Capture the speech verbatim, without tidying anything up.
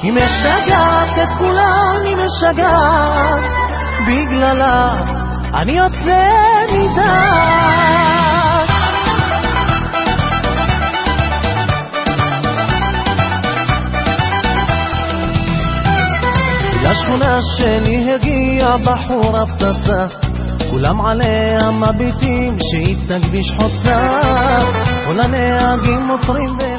היא משגעת את כולם, היא משגעת, בגללה אני יוצא מדעת. לשכונה שלי הגיעה בחורה פצצה, כולם עליה מביטים שהיא תגביש חוצה, כל הנהגים מוצרים ו...